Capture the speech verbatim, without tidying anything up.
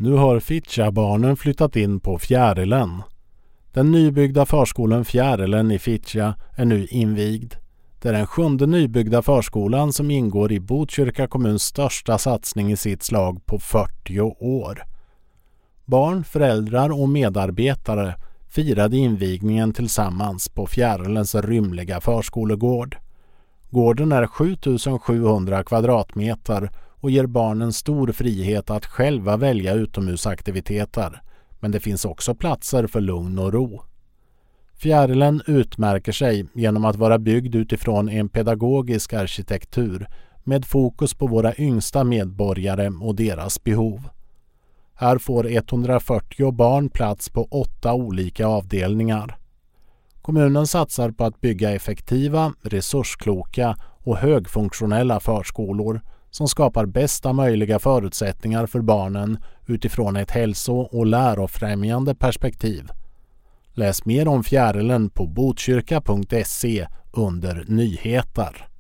Nu har Fittja-barnen flyttat in på Fjärilen. Den nybyggda förskolan Fjärilen i Fittja är nu invigd. Det är den sjunde nybyggda förskolan som ingår i Botkyrka kommuns största satsning i sitt slag på fyrtio år. Barn, föräldrar och medarbetare firade invigningen tillsammans på Fjärilens rymliga förskolegård. Gården är sju tusen sjuhundra kvadratmeter och ger barnen stor frihet att själva välja utomhusaktiviteter, men det finns också platser för lugn och ro. Fjärilen utmärker sig genom att vara byggd utifrån en pedagogisk arkitektur med fokus på våra yngsta medborgare och deras behov. Här får etthundrafyrtio barn plats på åtta olika avdelningar. Kommunen satsar på att bygga effektiva, resurskloka och högfunktionella förskolor som skapar bästa möjliga förutsättningar för barnen utifrån ett hälso- och lärofrämjande perspektiv. Läs mer om Fjärilen på botkyrka punkt se under nyheter.